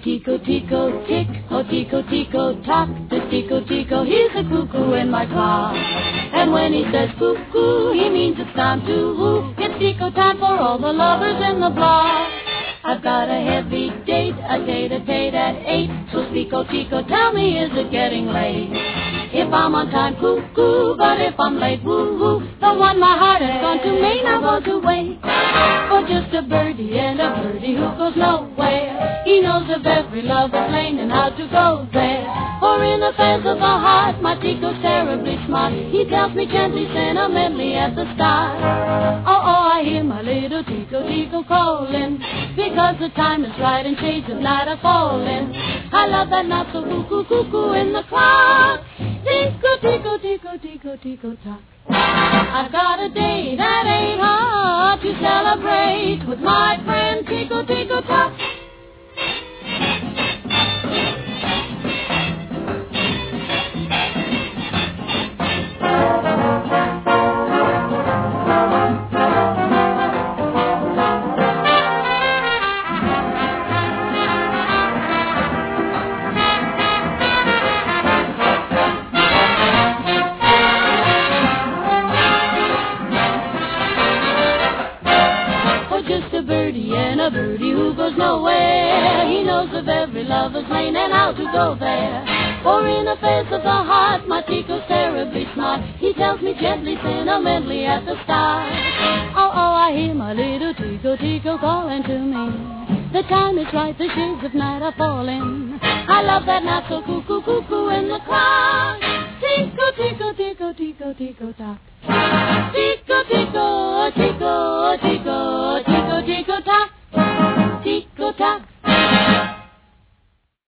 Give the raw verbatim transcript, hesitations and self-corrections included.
tico, tico, tick, oh, tico, tico, tock. This tico, tico, he's a cuckoo in my clock. And when he says cuckoo, he means it's time to woo. It's tico time for all the lovers in the block. I've got a heavy date, a date-a-date at eight. So Tico, Tico, tell me, is it getting late? If I'm on time, cuckoo, but if I'm late, woo-hoo. The one my heart has gone to Maine, I want to wait for just a birdie and a birdie who goes nowhere. He knows of every lover's lane and how to go there. For in affairs of the heart, my Tico's terribly smart. He tells me gently, sentimentally at the start. Oh, oh, I hear my little Tico, Tico calling, because the time is right and shades of night are falling. I love that not so cuckoo, cuckoo in the clock. Tico, tico, tico, tico, tico, tock. I've got a date that ain't hard to celebrate with my friend Tico, tico, tock. A birdie who goes nowhere. He knows of every lover's lane and how to go there. For in affairs of the heart, my Tico's terribly smart. He tells me gently, sentimentally at the start. Oh, oh, I hear my little Tico, Tico calling to me. The time is right, the shades of night are falling. I love that not so cuckoo, cuckoo in the clock. Tico, Tico, Tico, Tico, Tico, tock.